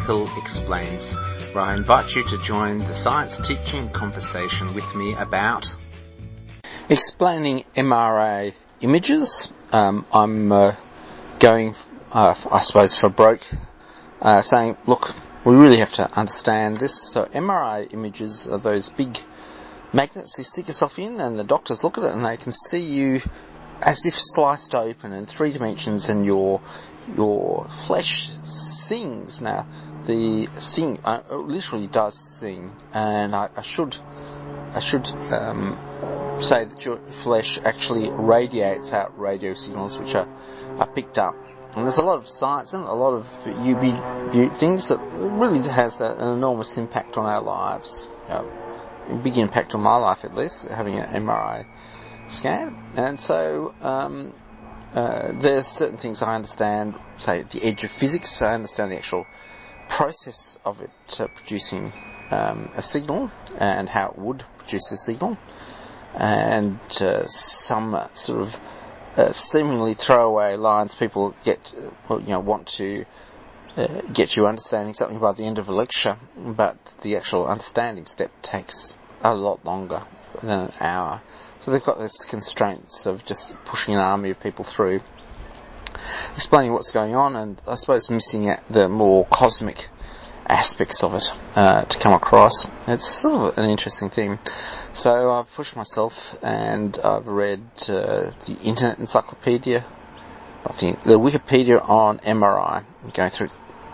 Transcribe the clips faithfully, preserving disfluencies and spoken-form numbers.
Medical Explains, where I invite you to join the science teaching conversation with me about explaining M R I images. Um, I'm uh, going, uh, I suppose, for broke, uh, saying, look, we really have to understand this. So M R I images are those big magnets you stick yourself in, and the doctors look at it and they can see you as if sliced open in three dimensions, and your your flesh sings. Now, the sing uh, literally does sing, and I, I should I should um, say that your flesh actually radiates out radio signals which are, are picked up. And there's a lot of science and a lot of U V things that really has a, an enormous impact on our lives. You know, a big impact on my life, at least, having an M R I scan. And so um, uh, there's certain things I understand, say at the edge of physics. I understand the actual process of it uh, producing um, a signal and how it would produce a signal, and uh, some uh, sort of uh, seemingly throwaway lines people get, uh, you know, want to uh, get you understanding something by the end of a lecture, but the actual understanding step takes a lot longer than an hour. So they've got these constraints of just pushing an army of people through, explaining what's going on, and I suppose missing the more cosmic aspects of it uh, to come across. It's sort of an interesting thing. So I've pushed myself, and I've read uh, the Internet Encyclopedia, I think the Wikipedia on M R I, going through.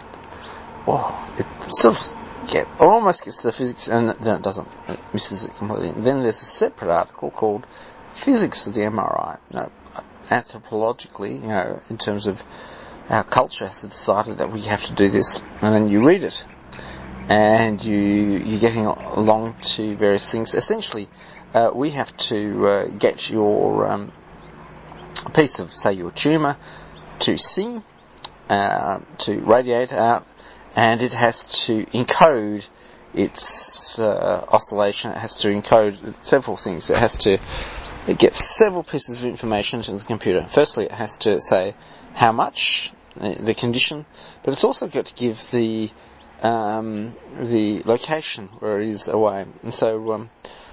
Oh, it sort of get almost gets to the physics, and then it doesn't. It misses it completely. Then there's a separate article called Physics of the M R I. You know, anthropologically, you know, in terms of our culture has decided that we have to do this, and then you read it, and you you're getting along to various things. Essentially, uh, we have to uh, get your um, piece of, say, your tumour to sing, uh, to radiate out, and it has to encode its uh, oscillation. It has to encode several things. It has to get several pieces of information to the computer. Firstly, it has to say how much, the condition, but it's also got to give the um, the location where it is away. And so, um,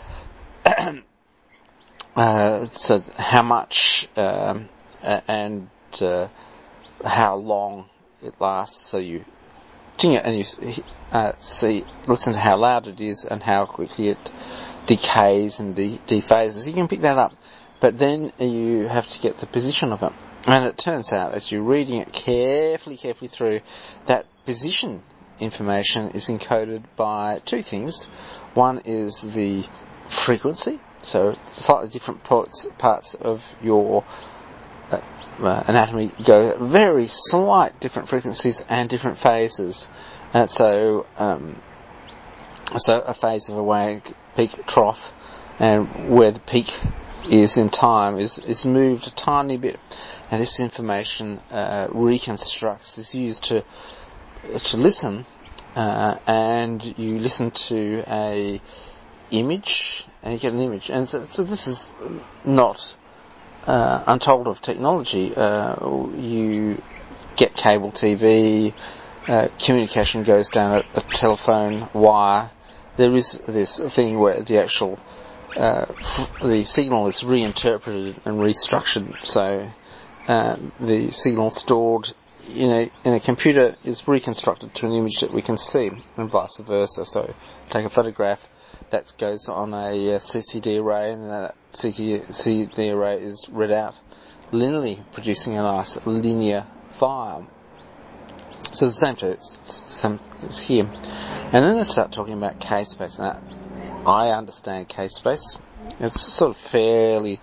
uh, so how much um, and uh, how long it lasts. So you ting it and you uh, see, listen to how loud it is and how quickly it decays and de- dephases. You can pick that up, but then you have to get the position of it. And it turns out, as you're reading it carefully, carefully through, that position information is encoded by two things. One is the frequency, so slightly different parts, parts of your uh, uh, anatomy go very slight different frequencies and different phases. And so, um, so a phase of a wave, peak, trough, and where the peak is in time is, is moved a tiny bit. And this information uh, reconstructs, is used to to listen, uh, and you listen to a image, and you get an image. And so, so this is not uh, untold of technology. Uh, you get cable T V, uh, communication goes down a, a telephone wire. There is this thing where the actual uh, the signal is reinterpreted and restructured. So Uh, the signal stored in a in a computer is reconstructed to an image that we can see, and vice versa. So, take a photograph that goes on a uh, C C D array, and that C C D array is read out linearly, producing a nice linear file. So the same to some is here, and then they start talking about K-space. Now, I understand K-space. It's sort of fairly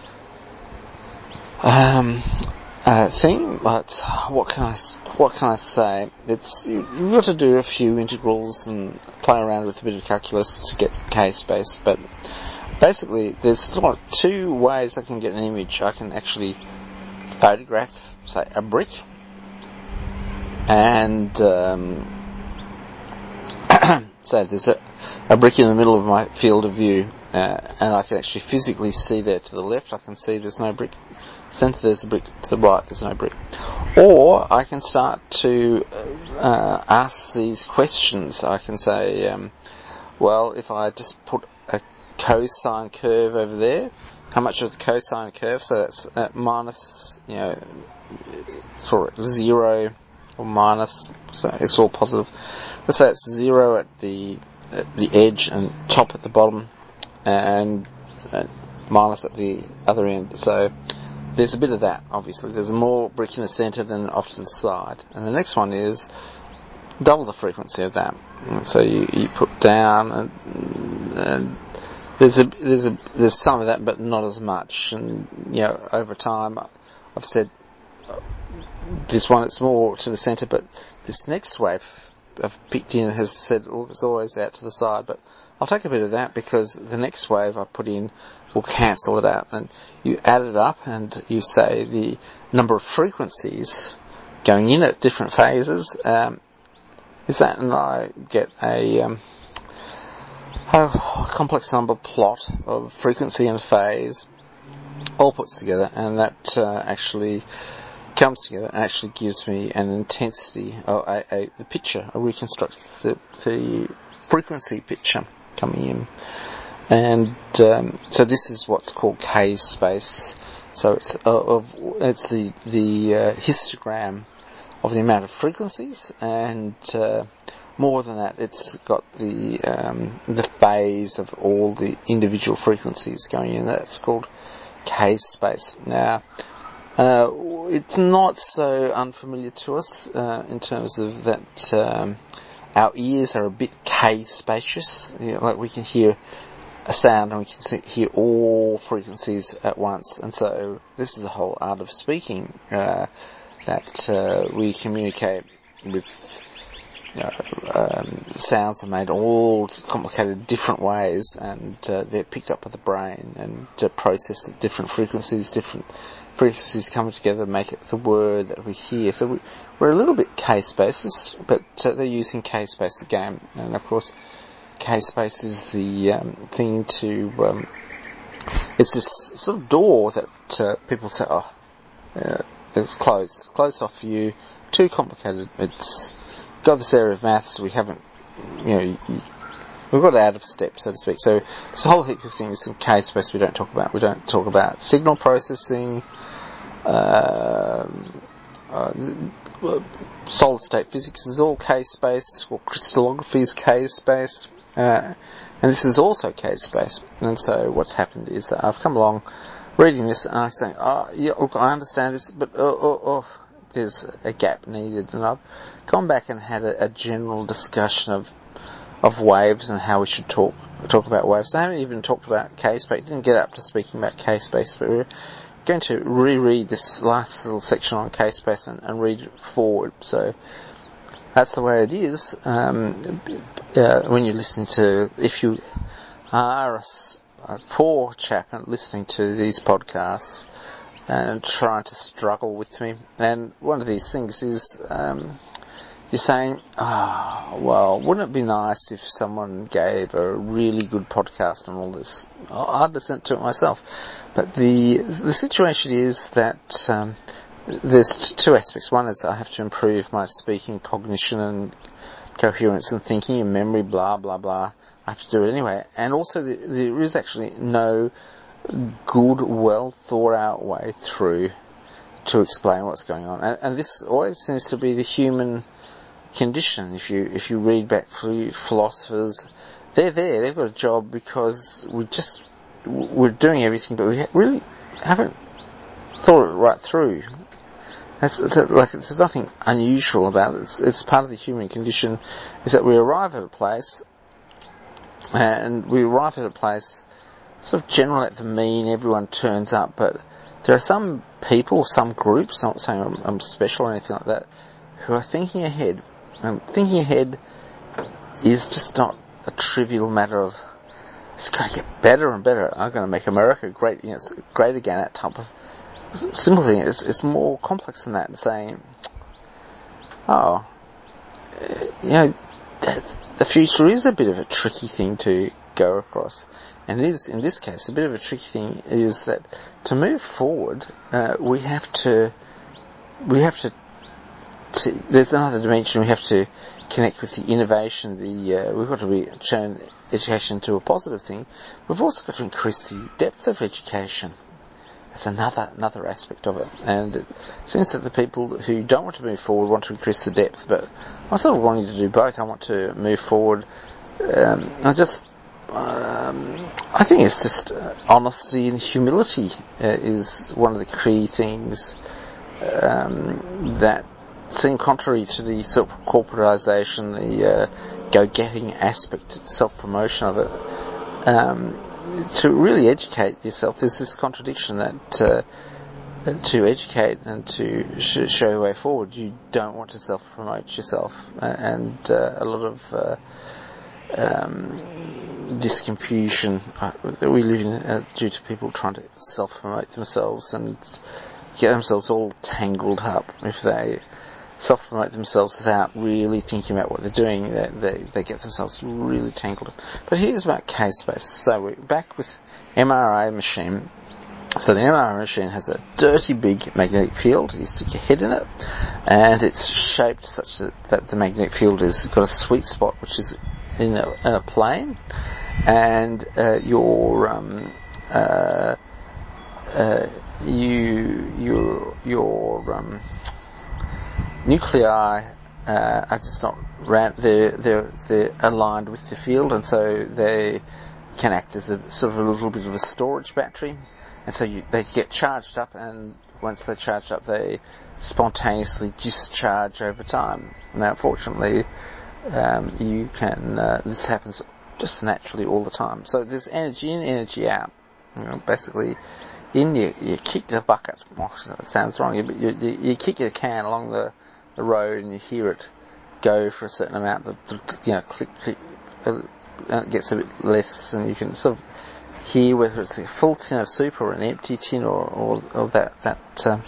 Um, uh, thing, but what can I, what can I say? It's, you, you've got to do a few integrals and play around with a bit of calculus to get K-space, but basically there's sort of two ways I can get an image. I can actually photograph, say, a brick, and, um, so there's a, a brick in the middle of my field of view, uh, and I can actually physically see there to the left, I can see there's no brick. Centre there's a brick, to the right there's no brick. Or I can start to uh, ask these questions. I can say, um, well, if I just put a cosine curve over there, how much of the cosine curve? So that's uh, minus, you know, sort of zero or minus, so it's all positive. Let's say it's zero at the at the edge and top at the bottom, and uh, minus at the other end. So there's a bit of that, obviously. There's more brick in the centre than off to the side. And the next one is double the frequency of that. And so you, you put down, and, and there's a there's a there's some of that, but not as much. And you know, over time, I've said this one it's more to the centre, but this next wave I've picked in has said it's always out to the side. But I'll take a bit of that because the next wave I put in will cancel it out, and you add it up and you say the number of frequencies going in at different phases um, is that, and I get a, um, a complex number plot of frequency and phase all put together, and that uh, actually comes together and actually gives me an intensity, or a, a the picture. I reconstruct the, the frequency picture coming in. And um, so this is what's called K space. So it's uh, of it's the the uh, histogram of the amount of frequencies, and uh, more than that, it's got the um, the phase of all the individual frequencies going in. That's called K space. Now, uh, it's not so unfamiliar to us uh, in terms of that. Um, our ears are a bit K spacious. You know, like we can hear a sound and we can see, hear all frequencies at once, and so this is the whole art of speaking, uh, that uh, we communicate with, you know, um, sounds are made all complicated different ways, and uh, they're picked up by the brain and uh, processed at different frequencies. Different frequencies coming together make it the word that we hear. So we, we're a little bit K-spaces, but uh, they're using K-space again, and of course K-space is the um, thing to, um, it's this sort of door that uh, people say, oh, uh, it's closed, closed off for you, too complicated, it's got this area of maths we haven't, you know, you, we've got out of step, so to speak. So there's a whole heap of things in K-space we don't talk about. We don't talk about signal processing, uh, uh, solid state physics is all K-space, or crystallography is K-space. Uh, and this is also K-space. And so what's happened is that I've come along reading this and I'm saying, oh, yeah, look, I understand this, but oh, oh, oh, there's a gap needed. And I've gone back and had a, a general discussion of of waves and how we should talk talk about waves. I haven't even talked about K-space, didn't get up to speaking about K-space, but we're going to reread this last little section on K-space and, and read it forward. So that's the way it is. Um, uh, when you're listening to, if you are a, a poor chap and listening to these podcasts and trying to struggle with me, and one of these things is, um, you're saying, ah, oh, well, wouldn't it be nice if someone gave a really good podcast on all this? I'd listen to it myself. But the the situation is that um, there's two aspects. One is I have to improve my speaking cognition and coherence and thinking and memory, blah, blah, blah. I have to do it anyway. And also the, there is actually no good, well thought out way through to explain what's going on. And, and this always seems to be the human condition. If you if you read back through philosophers, they're there, they've got a job because we just, we're doing everything, but we really haven't thought it right through. That's, like, there's nothing unusual about it. It's, it's part of the human condition, is that we arrive at a place, and we arrive at a place sort of generally at the mean, everyone turns up, but there are some people, some groups, I'm not saying I'm, I'm special or anything like that, who are thinking ahead. And thinking ahead is just not a trivial matter of, it's going to get better and better. I'm going to make America great, you know, it's great again, that type of simple thing. It's, it's more complex than that. Saying, oh, you know, the future is a bit of a tricky thing to go across. And it is, in this case, a bit of a tricky thing is that to move forward, uh, we have to, we have to, to, there's another dimension we have to connect with the innovation, the, uh, we've got to be turn education to a positive thing. We've also got to increase the depth of education. That's another, another aspect of it. And it seems that the people who don't want to move forward want to increase the depth, but I'm sort of wanting to do both. I want to move forward, um, I just, Um, I think it's just uh, honesty and humility uh, is one of the key things um, that seem contrary to the self-corporatization, the uh, go-getting aspect, self-promotion of it. Um, to really educate yourself, there's this contradiction that uh, to educate and to sh- show the way forward, you don't want to self-promote yourself, and uh, a lot of uh, um, this confusion uh, that we live in uh, due to people trying to self-promote themselves and get themselves all tangled up. If they self-promote themselves without really thinking about what they're doing, they, they, they get themselves really tangled up. But here's about K-Space. So we're back with M R I machine. So the M R I machine has a dirty big magnetic field. You stick your head in it, and it's shaped such that, that the magnetic field has got a sweet spot, which is in a, in a plane, and uh, your um, uh, uh, you your your um, nuclei uh, are just not ran, they're they're they're aligned with the field, and so they can act as a sort of a little bit of a storage battery, and so you, they get charged up, and once they're charged up, they spontaneously discharge over time. Now, unfortunately, um, you can uh, this happens just naturally all the time. So there's energy in, energy out. You know, basically, in you, you kick the bucket. Well, that sounds wrong, but you, you, you kick your can along the, the road, and you hear it go for a certain amount. You know, click, click, uh, and it gets a bit less, and you can sort of hear whether it's a full tin of soup or an empty tin, or, or, or that that um,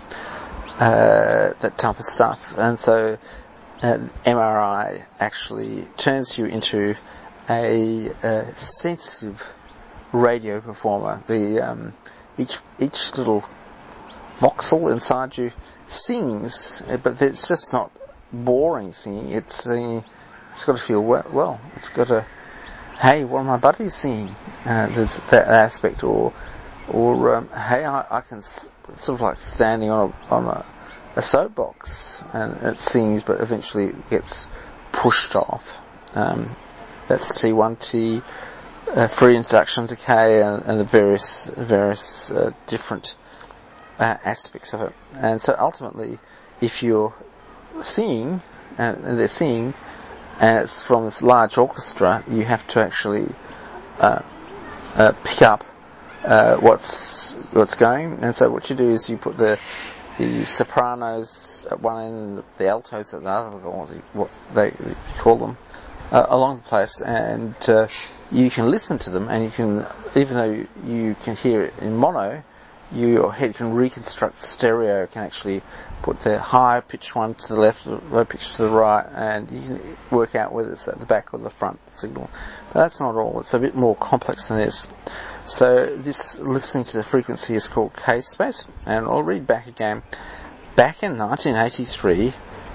uh, that type of stuff. And so uh, M R I actually turns you into a, a sensitive radio performer. The um, each each little voxel inside you sings, but it's just not boring singing. It's singing. It's got to feel well. well it's got to. Hey, what are my buddies singing? Uh, there's that aspect, or or um, hey, I, I can sort of like standing on a on a, a soapbox, and it sings, but eventually it gets pushed off. Um, that's T one, T, uh, free introduction to K, and, and the various various uh, different uh, aspects of it. And so ultimately, if you're singing and, and they're singing, and it's from this large orchestra, you have to actually uh, uh, pick up uh, what's what's going. And so what you do is you put the the sopranos at one end and the altos at the other, or what they call them, uh, along the place, and uh, you can listen to them, and you can, even though you can hear it in mono, your head can reconstruct stereo, can actually put the high pitched one to the left, low pitched to the right, and you can work out whether it's at the back or the front signal. But that's not all. It's a bit more complex than this. So this listening to the frequency is called K-Space, and I'll read back again. Back in nineteen eighty-three,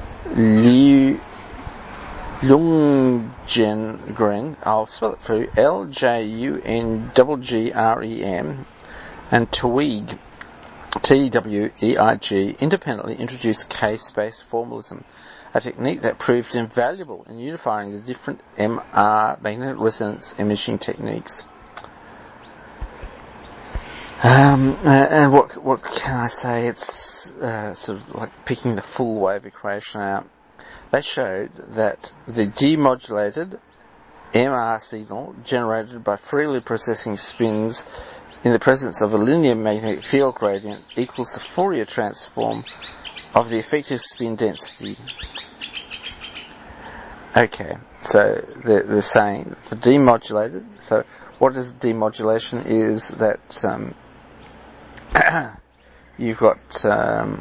Liu Ljunggren, I'll spell it for you, L J U N G G R E M, and Tweig, T W E I G, independently introduced K-space formalism, a technique that proved invaluable in unifying the different M R, magnetic resonance imaging techniques. Um, and what what can I say? It's uh, sort of like picking the full wave equation out. They showed that the demodulated M R signal generated by freely processing spins in the presence of a linear magnetic field gradient equals the Fourier transform of the effective spin density. Okay, so they're, they're saying the demodulated. So what is demodulation? Is that um, you've got um,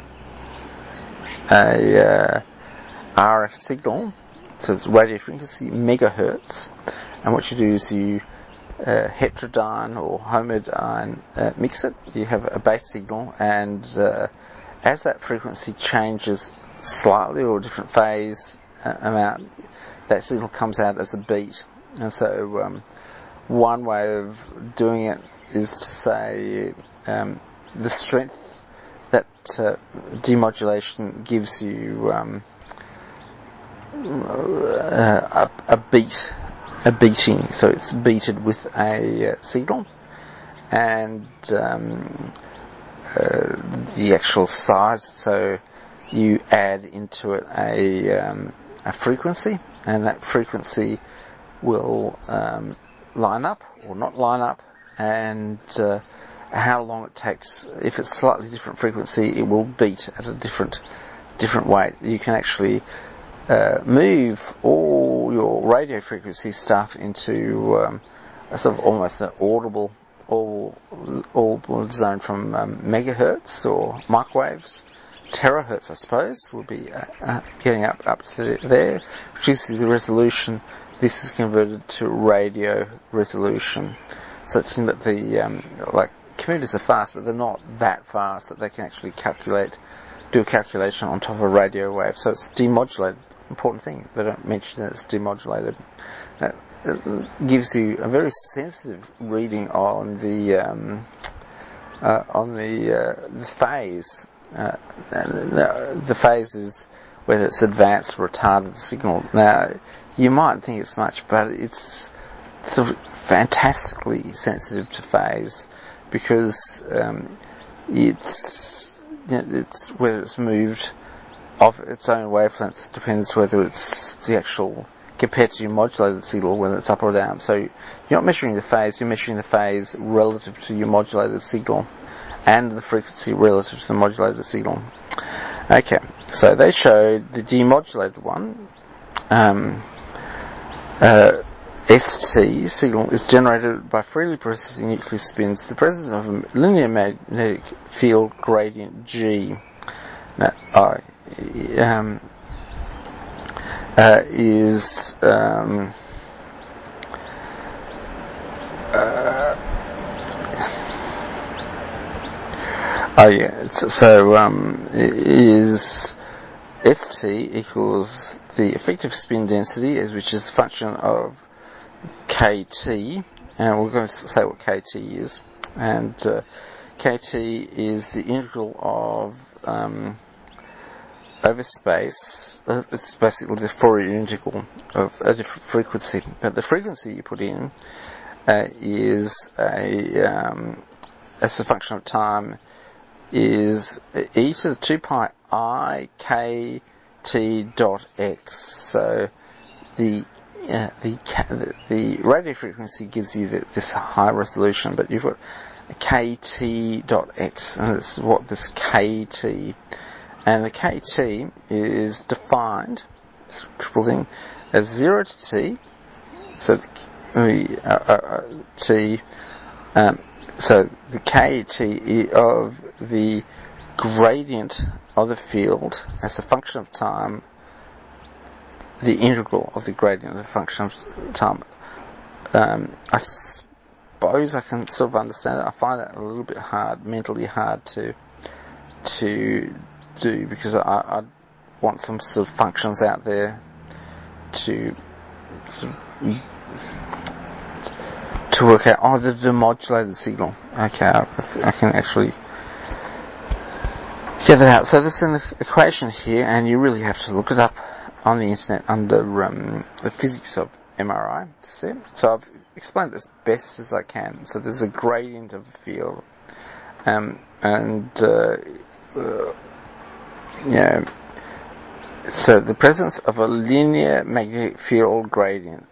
a uh, R F signal, so it's radio frequency megahertz, and what you do is you uh, heterodyne or homodyne uh, mix it, you have a base signal, and uh, as that frequency changes slightly or a different phase uh, amount, that signal comes out as a beat. And so um, one way of doing it is to say um, the strength that uh, demodulation gives you um, uh, a, a beat, a beating, so it's beated with a uh, signal, and um, uh, the actual size, so you add into it a, um, a frequency, and that frequency will um, line up or not line up, and uh, how long it takes. If it's slightly different frequency, it will beat at a different different weight. You can actually uh, move all your radio frequency stuff into um, a sort of almost an audible all audible zone from um, megahertz or microwaves. Terahertz, I suppose, will be uh, uh, getting up up to there, reduces the resolution. This is converted to radio resolution, such that the um, like computers are fast, but they're not that fast that they can actually calculate, do a calculation on top of a radio wave. So it's demodulated. Important thing, they don't mention that it's demodulated. Uh, it gives you a very sensitive reading on the um, uh, on the, uh, the phase. Uh, the, the phase is whether it's advanced or retarded signal. Now, you might think it's much, but it's sort of fantastically sensitive to phase, because um, it's, you know, it's whether it's moved of its own wavelength depends whether it's the actual compared to your modulated signal, whether it's up or down. So you're not measuring the phase, you're measuring the phase relative to your modulated signal, and the frequency relative to the modulated signal. Okay, so they showed the demodulated one. Um, uh, S T signal is generated by freely processing nuclear spins, the presence of a linear magnetic field gradient G. Now, I, um, uh, is um, uh, oh yeah, it's, so um, is S T equals the effective spin density, which is a function of K T, and we're going to say what K T is, and uh, K T is the integral of um, over space. Uh, it's basically the Fourier integral of a different frequency, but the frequency you put in uh, is a um, as a function of time is e to the two pi I K T dot x. So the uh, the the radio frequency gives you the, this high resolution, but you've got a K T dot x, and it's what this K T, and the K T is defined, this triple thing, as zero to T. So the uh, uh, T. Um, so the K T of the gradient of the field as a function of time, the integral of the gradient as a function of time. Um, I suppose I can sort of understand it. I find that a little bit hard, mentally hard to to do, because I, I want some sort of functions out there to sort of to work out, oh, the demodulated signal. Okay, I, I can actually get that out. So there's an equation here, and you really have to look it up on the internet under um, the physics of M R I. See? So I've explained it as best as I can. So there's a gradient of the field, um, and uh, uh, you know, so the presence of a linear magnetic field gradient.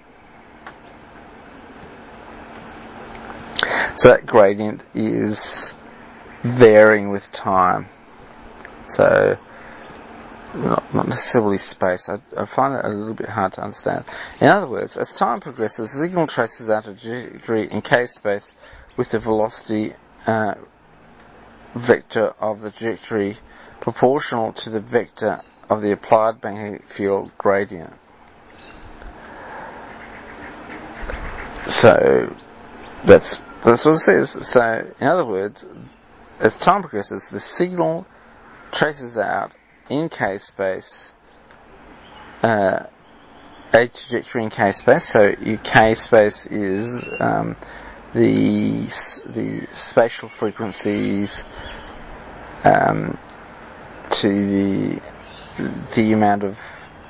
So that gradient is varying with time. So, not, not necessarily space. I, I find it a little bit hard to understand. In other words, as time progresses, the signal traces out a trajectory in k space with the velocity uh, vector of the trajectory proportional to the vector of the applied magnetic field gradient. so that's that's what it says. So in other words, as time progresses, the signal traces out in k-space uh, a trajectory in k-space. So your k-space is um, the the spatial frequencies um, to the the amount of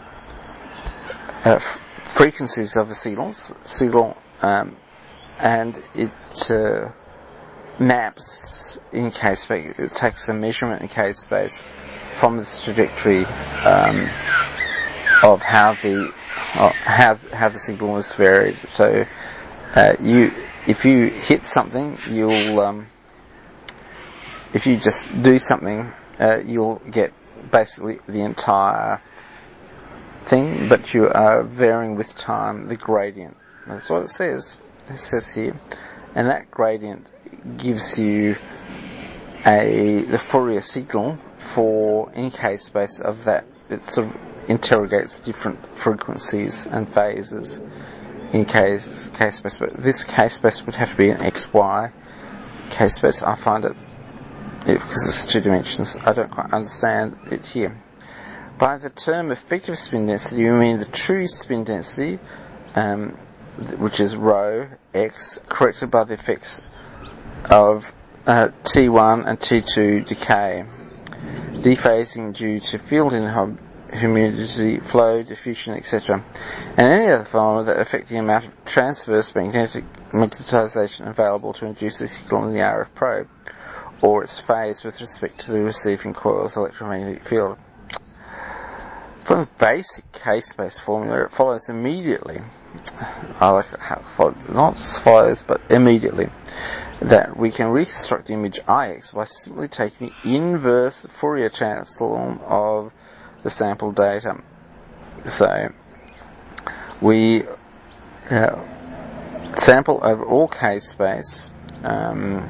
uh, frequencies of a signal, signal um, and it uh, maps in k-space. It takes a measurement in k-space from this trajectory um, of how the uh, how how the signal is varied. So uh, you, if you hit something, you'll um, if you just do something, uh, you'll get basically the entire thing, but you are varying with time the gradient. That's what it says. It says here, and that gradient gives you a the Fourier signal for in k-space of that. It sort of interrogates different frequencies and phases in k k-space, but this k-space would have to be an xy k-space. I find it, because it's two dimensions, I don't quite understand it here. By the term effective spin density, you mean the true spin density, um, which is rho x, corrected by the effects of uh, T one and T two decay, dephasing due to field inhib- humidity, flow, diffusion, et cetera, and any other phenomena that affect the amount of transverse magnetic magnetization available to induce a signal in the R F probe, or its phase with respect to the receiving coil's electromagnetic field. From the basic k-space formula, it follows immediately, I like it how it follows, not just follows, but immediately, that we can reconstruct the image I X by simply taking the inverse Fourier transform of the sample data. So, we uh, sample over all k-space um,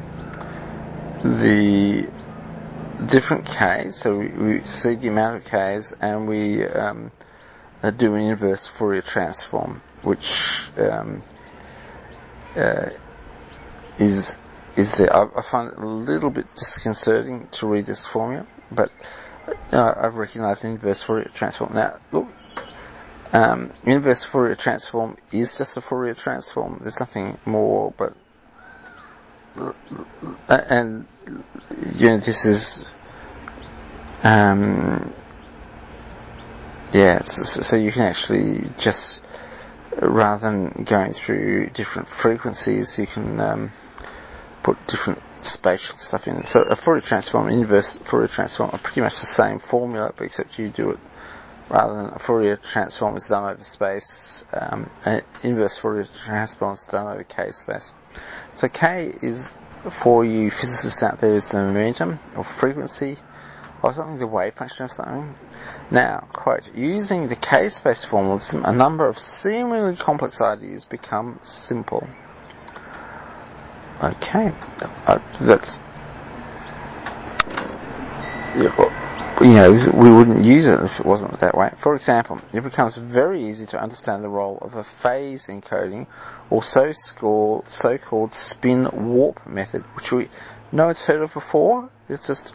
the different k's, so we, we see the amount of k's, and we um, uh, do an inverse Fourier transform, which um, uh, is is there. I, I find it a little bit disconcerting to read this formula, but uh, I've recognised inverse Fourier transform. Now, look, um, inverse Fourier transform is just a Fourier transform. There's nothing more, but and you know, this is um, yeah, so, so you can actually just, rather than going through different frequencies, you can um, put different spatial stuff in. So a Fourier transform, inverse Fourier transform are pretty much the same formula, but except you do it rather than a Fourier transform is done over space, um, an inverse Fourier transform is done over k space. So k is, for you physicists out there, is the momentum or frequency or something, the wave function of something. Now, quote, using the k-space formalism, a number of seemingly complex ideas become simple. Okay, uh, that's, you know, we wouldn't use it if it wasn't that way. For example, it becomes very easy to understand the role of a phase encoding, or so-called, so-called spin warp method, which we know it's heard of before. It's just,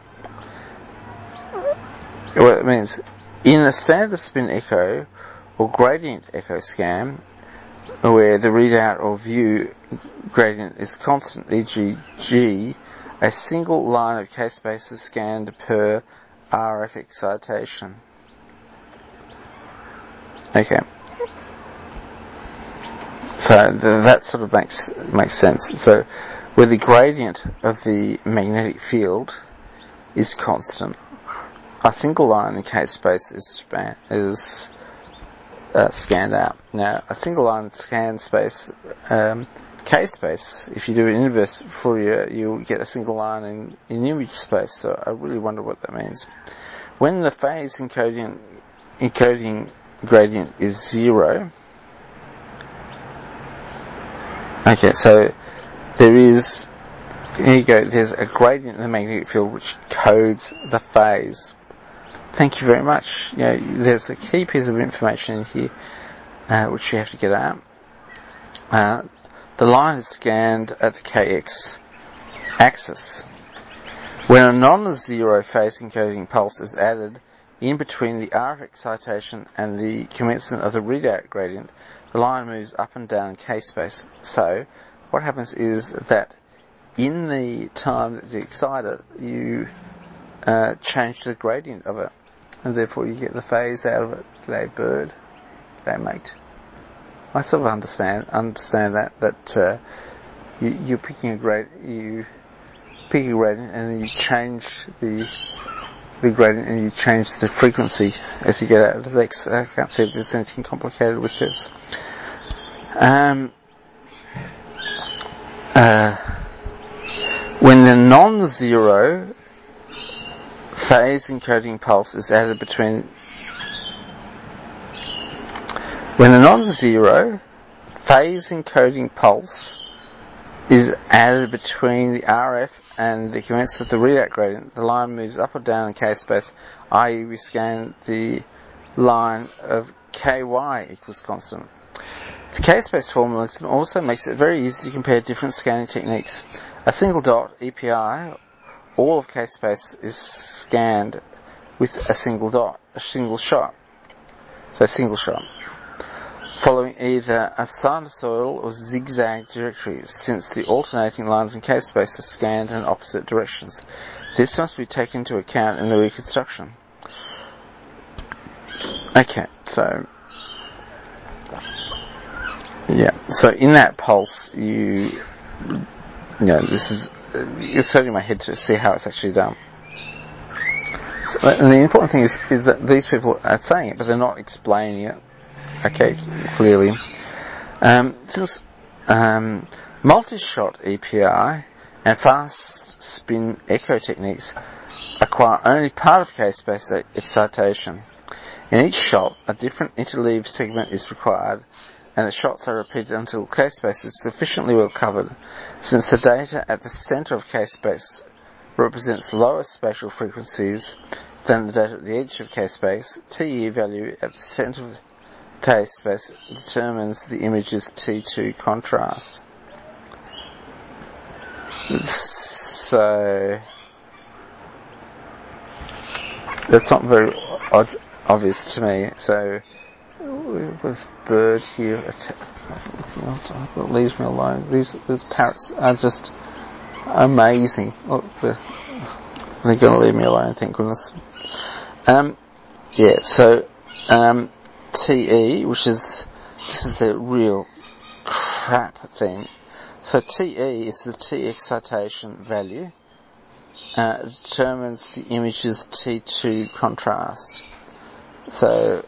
what it means, in a standard spin echo or gradient echo scan, where the readout or view gradient is constant, for example G, a single line of k-space is scanned per R F excitation. Okay. So the, that sort of makes makes sense. So where the gradient of the magnetic field is constant, a single line in k-space is span, is uh, scanned out. Now, a single line in scan space, um, k-space, if you do an inverse Fourier, you'll get a single line in, in image space. So I really wonder what that means. When the phase encoding encoding gradient is zero, okay, so there is, here you go, there's a gradient in the magnetic field which codes the phase. Thank you very much. You know, there's a key piece of information in here uh, which you have to get out. Uh, the line is scanned at the K X axis. When a non-zero phase encoding pulse is added in between the R F excitation and the commencement of the readout gradient, the line moves up and down in K-space. So, what happens is that in the time that you excite it, you uh, change the gradient of it, and therefore you get the phase out of it. G'day bird, g'day mate. I sort of understand understand that that uh, you, you're picking a grade, you pick a gradient, and then you change the the gradient, and you change the frequency as you get out of the X. I can't see if there's anything complicated with this. Um. Uh. When the non-zero phase encoding pulse is added between when the non-zero phase encoding pulse is added between the R F and the commencement of the readout gradient, the line moves up or down in K-space, that is we scan the line of K Y equals constant. The K-space formalism also makes it very easy to compare different scanning techniques. A single dot, E P I, all of K-space is scanned with a single dot, a single shot. So single shot. Following either a sinusoidal or zigzag trajectory, since the alternating lines in K-space are scanned in opposite directions. This must be taken into account in the reconstruction. Okay, so yeah, so in that pulse, you, you know, this is, it's hurting my head to see how it's actually done. So, and the important thing is, is that these people are saying it, but they're not explaining it. Okay, clearly. Um, since um, multi-shot E P I and fast spin echo techniques acquire only part of K-space excitation, in each shot a different interleaved segment is required, and the shots are repeated until K-space is sufficiently well covered. Since the data at the center of K-space represents lower spatial frequencies than the data at the edge of K-space, T E value at the center of K-space determines the image's T two contrast. So that's not very odd, obvious to me. So this bird here leaves me alone. These these parrots are just amazing. Look, they're, they're going to leave me alone. Thank goodness. Um, yeah. So um. T E, which is, this is the real crap thing. So T E is the T excitation value, uh, it determines the image's T two contrast. So,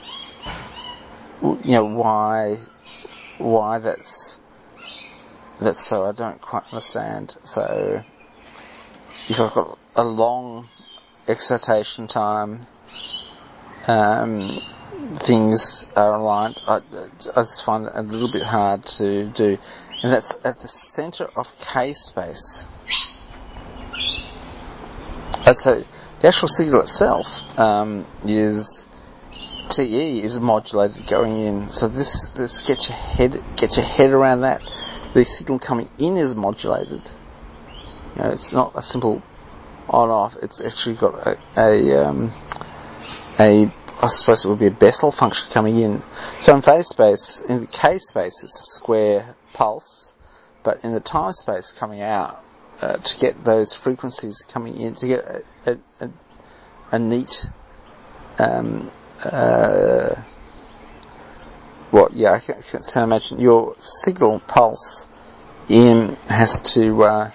you know, why, why that's, that's so, I don't quite understand. So, if I've got a long excitation time, um, things are aligned, I, I just find it a little bit hard to do. And that's at the center of K-space. And so the actual signal itself um, is T E is modulated going in. So this this get your head get your head around that. The signal coming in is modulated. You know, it's not a simple on off. It's actually got a a, um, a I suppose it would be a Bessel function coming in. So in phase space, in the K space, it's a square pulse, but in the time space coming out, uh, to get those frequencies coming in, to get a, a, a, a neat, um, uh, well, yeah, I can, I can imagine your signal pulse in has to, uh,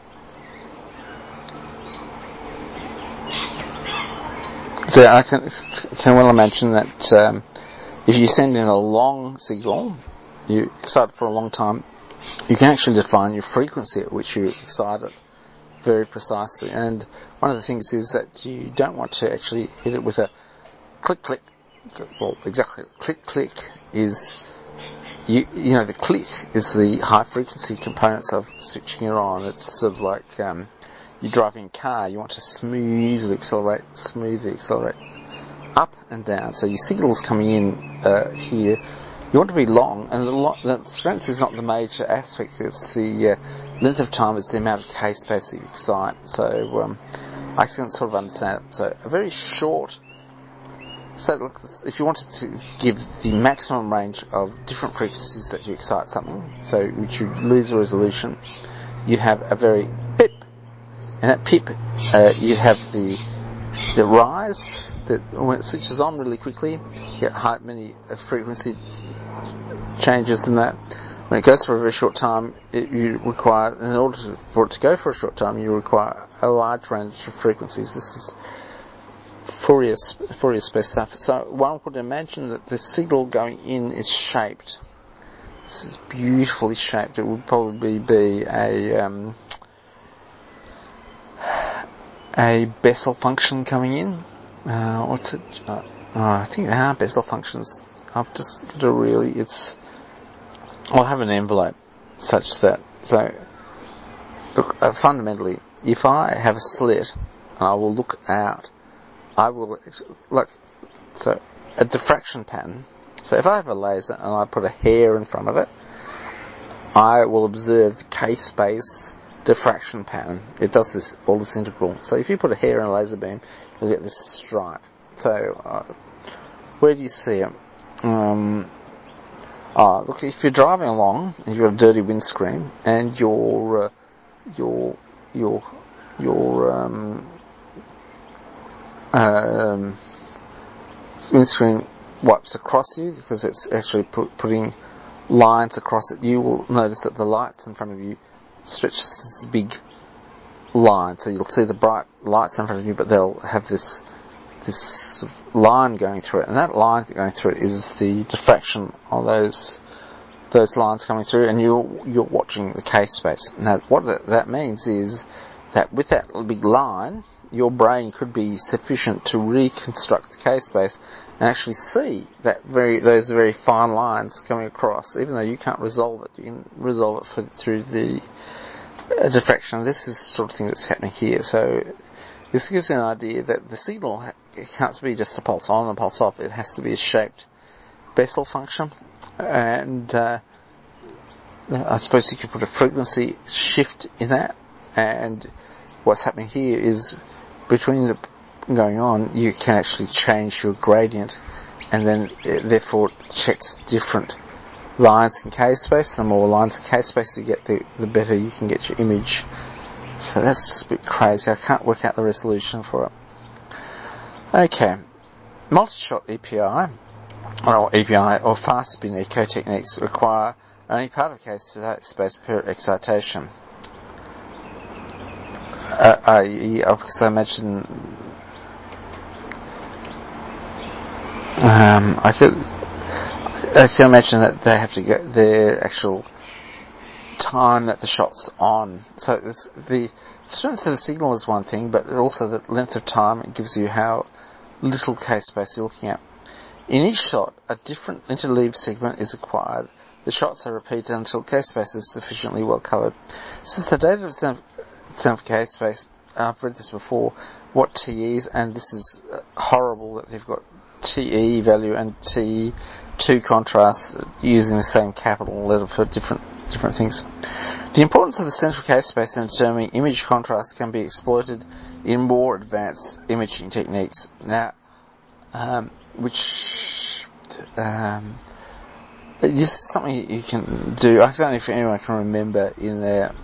So I can, can well imagine that um, if you send in a long signal, you excite it for a long time, you can actually define your frequency at which you excite it very precisely. And one of the things is that you don't want to actually hit it with a click click. Well, exactly, click click is you you know the click is the high frequency components of switching it on. It's sort of like um, you're driving a car, you want to smoothly accelerate, smoothly accelerate up and down. So your signal's coming in uh, here, you want to be long, and the, lo- the strength is not the major aspect, it's the uh, length of time, it's the amount of K space that you excite. So um, I can sort of understand it. So a very short, so look, if you wanted to give the maximum range of different frequencies that you excite something, so which you lose the resolution, you have a very pip, and that pip, uh, you have the the rise, that when it switches on really quickly, you get high, many uh, frequency changes in that. When it goes for a very short time, it, you require, in order to, for it to go for a short time, you require a large range of frequencies. This is Fourier, Fourier space stuff. So one could imagine that the signal going in is shaped. This is beautifully shaped. It would probably be a um, a Bessel function coming in. Uh, what's it? Uh, oh, I think there are Bessel functions. I've just got to really, it's, I'll have an envelope such that, so, look, uh, fundamentally, if I have a slit, and I will look out, I will, look, so, a diffraction pattern, so if I have a laser and I put a hair in front of it, I will observe the K-space diffraction pattern. It does this, all this integral. So if you put a hair in a laser beam, you'll get this stripe. So, uh, where do you see it? Um, oh, look, if you're driving along and you've got a dirty windscreen and your, uh, your, your, your, um, um, windscreen wipes across you because it's actually put, putting lines across it, you will notice that the lights in front of you stretch this big line. So you'll see the bright lights in front of you, but they'll have this this line going through it, and that line going through it is the diffraction of those those lines coming through, and you're you're watching the K space. Now, what that, that means is that with that big line, your brain could be sufficient to reconstruct the K space and actually see that very those very fine lines coming across, even though you can't resolve it. You can resolve it for, through the uh, diffraction. This is the sort of thing that's happening here. So this gives you an idea that the signal, it can't be just a pulse on and a pulse off. It has to be a shaped Bessel function. And uh, I suppose you could put a frequency shift in that. And what's happening here is between the going on, you can actually change your gradient, and then it, therefore it checks different lines in K space. The more lines in K space you get, the, the better you can get your image. So that's a bit crazy. I can't work out the resolution for it. Okay, multi-shot E P I, or E P I, or fast spin echo techniques require only part of K space per excitation. Uh, I, because I imagine, um, I could, I can imagine that they have to get their actual time that the shot's on. So it's the strength of the signal is one thing, but also the length of time it gives you how little K space you're looking at. In each shot, a different interleaved segment is acquired. The shots are repeated until K space is sufficiently well covered. Since the data of standard K space, I've read this before, what T Es, and this is horrible that they've got T E value and T E two contrast using the same capital letter for different different things. The importance of the central K space in determining image contrast can be exploited in more advanced imaging techniques. Now, um, which um, this is something you can do. I don't know if anyone can remember in their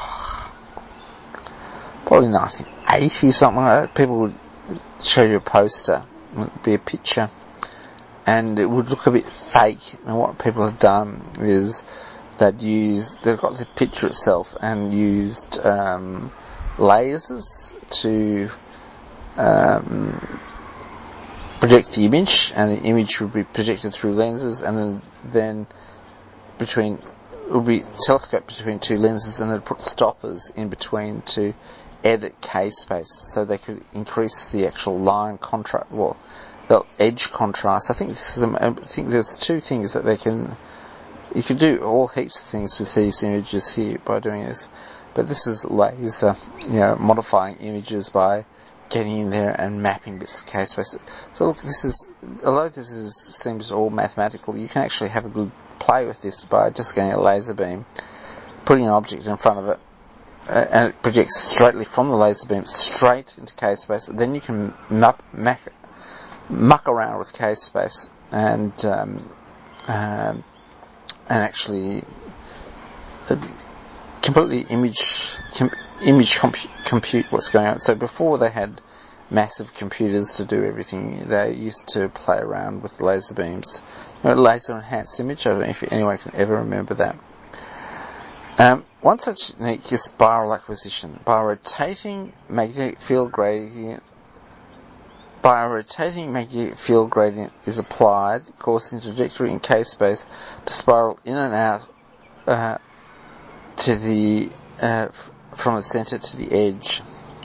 probably nineteen eighty something like that. People would show you a poster, it would be a picture, and it would look a bit fake. And what people have done is they'd used, they've got the picture itself and used um, lasers to um, project the image, and the image would be projected through lenses, and then, then between, it would be telescoped between two lenses, and they'd put stoppers in between to edit K space, so they could increase the actual line contrast, well, the edge contrast. I think this is, I think there's two things that they can, you can do all heaps of things with these images here by doing this, but this is laser, you know, modifying images by getting in there and mapping bits of K-space. So look, this is, although this is, seems all mathematical, you can actually have a good play with this by just getting a laser beam, putting an object in front of it, uh, and it projects straightly from the laser beam straight into K-space. Then you can muck, muck, muck around with K-space and um, um, and actually uh, completely image com- image comp- compute what's going on. So before they had massive computers to do everything, they used to play around with laser beams. You know, laser enhanced image, I don't know if anyone can ever remember that. Um, one such technique is spiral acquisition. By rotating magnetic field gradient, by a rotating magnetic field gradient is applied, causing the trajectory in K-space to spiral in and out uh, to the uh, from the center to the edge.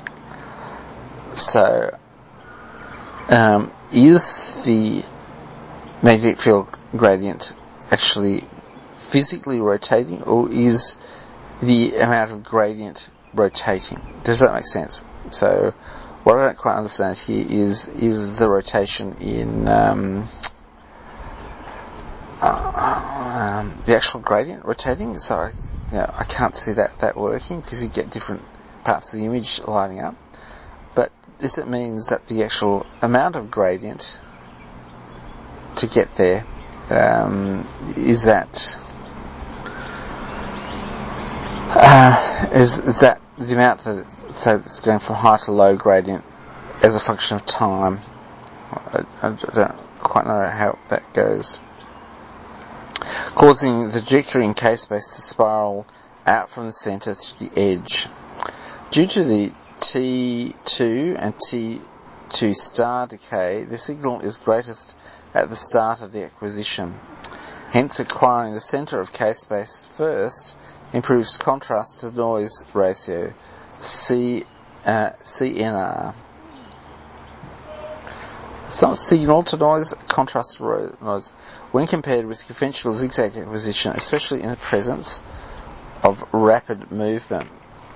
So, um, is the magnetic field gradient actually physically rotating, or is the amount of gradient rotating? Does that make sense? So, what I don't quite understand here is is the rotation in um, uh, um, the actual gradient rotating. So, I, you know, I can't see that that working because you get different parts of the image lining up. But this it means that the actual amount of gradient to get there um, is that uh, is, is that the amount that so it's going from high to low gradient as a function of time. I, I don't quite know how that goes, causing the trajectory in K-space to spiral out from the center to the edge. Due to the T two and T two star decay, the signal is greatest at the start of the acquisition. Hence, acquiring the center of K-space first improves contrast to noise ratio, C, uh, C N R. It's not signal to noise, contrast to noise, when compared with conventional zigzag acquisition, especially in the presence of rapid movement.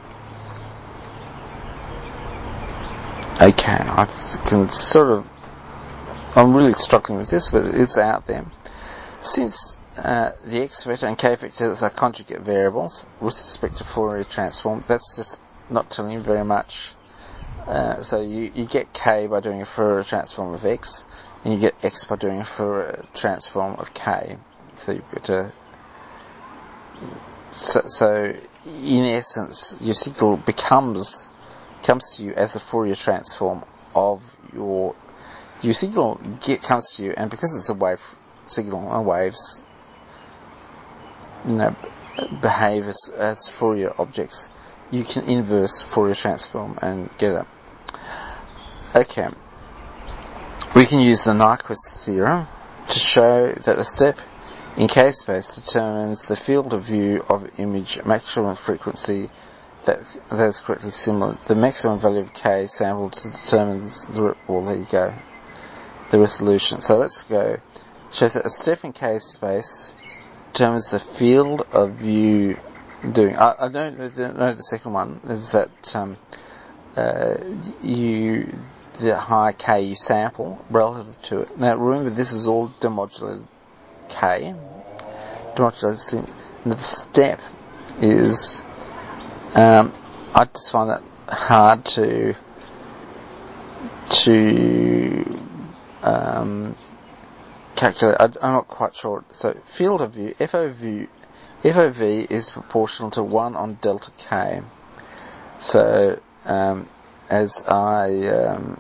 Okay, I can sort of, I'm really struggling with this, but it's out there. Since uh, the x vector and k vectors are conjugate variables with respect to Fourier transform, that's just not telling you very much. Uh, so you, you get k by doing a Fourier transform of x, and you get x by doing a Fourier transform of k. So you've got to, so, so in essence, your signal becomes comes to you as a Fourier transform of your your signal get comes to you, and because it's a wave signal and waves, you know, behave as, as Fourier objects, you can inverse Fourier transform and get it. Okay, we can use the Nyquist theorem to show that a step in K-space determines the field of view of image maximum frequency that that is correctly similar. The maximum value of K sampled determines the, well, there you go, the resolution. So let's go. Shows that a step in K-space determines the field of view doing. I, I don't know the, know the second one is that um, uh, you the high K you sample relative to it. Now remember, this is all demodulated K. Demodulated. The step is. Um, I just find that hard to to um, calculate. I, I'm not quite sure. So field of view, F O V, F O V is proportional to one on delta K. So um, as I um,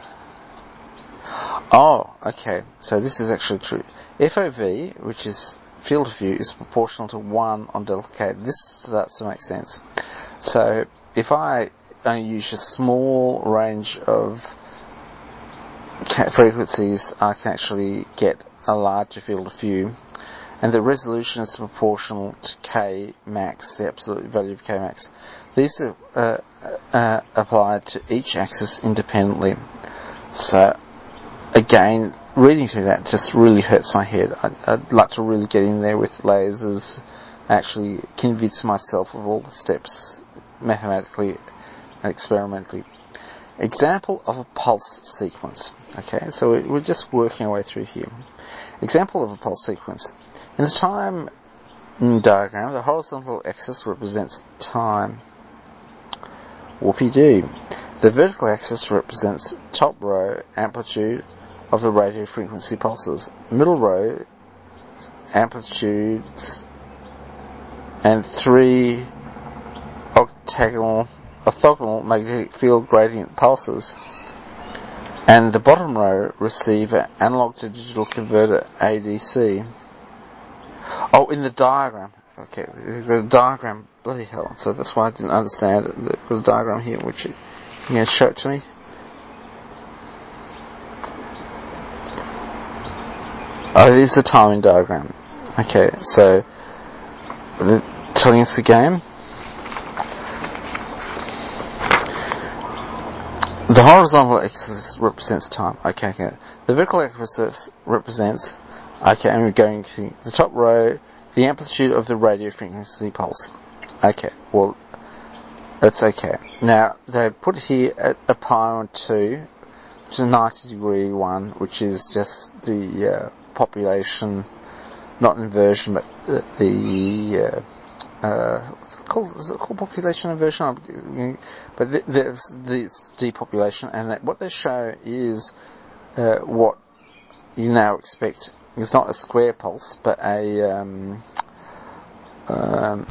oh okay, so this is actually true. F O V, which is field of view, is proportional to one on delta K. This starts to make sense. So if I only use a small range of frequencies, I can actually get a larger field of view, and the resolution is proportional to K max, the absolute value of K max. These are uh, uh, applied to each axis independently. So again, reading through that just really hurts my head. I'd, I'd like to really get in there with lasers, actually convince myself of all the steps mathematically and experimentally. Example of a pulse sequence. Okay, so we're just working our way through here. Example of a pulse sequence. In the time diagram, the horizontal axis represents time. Whoopie-doo. The vertical axis represents top row amplitude of the radio frequency pulses. Middle row amplitudes and three octagonal orthogonal magnetic field gradient pulses. And the bottom row receive an analog to digital converter A D C. Oh, in the diagram. Okay, we've got a diagram. Bloody hell. So that's why I didn't understand it. We've got a diagram here, which you can you show it to me? Oh, it is a timing diagram. Okay, so the, telling us the game. The horizontal axis represents time. Okay, okay. The vertical axis represents, okay, and we're going to the top row, the amplitude of the radio frequency pulse. Okay, well, that's okay. Now, they put here a, a pi on two, which is a ninety degree one, which is just the uh, population, not inversion, but the, the uh, Uh, what's it called? Is it called population inversion? But th- there's this depopulation, and that what they show is uh, what you now expect. It's not a square pulse, but a um, um,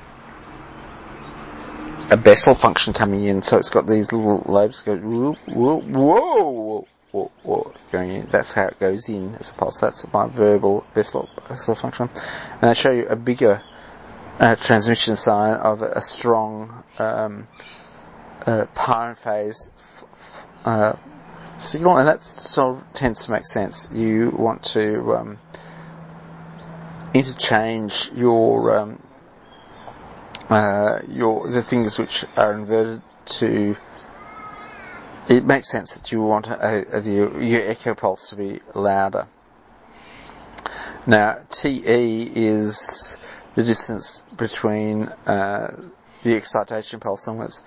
a Bessel function coming in. So it's got these little lobes go whoa, whoa, whoa, whoa, whoa, going in. That's how it goes in as a pulse. That's my verbal Bessel, Bessel function, and I show you a bigger Uh, transmission sign of a, a strong um, uh, pi phase uh, signal, and that sort of tends to make sense. You want to um, interchange your um, uh, your the things which are inverted to. It makes sense that you want a, a, your, your echo pulse to be louder. Now, T E is the distance between uh, the excitation pulse and what's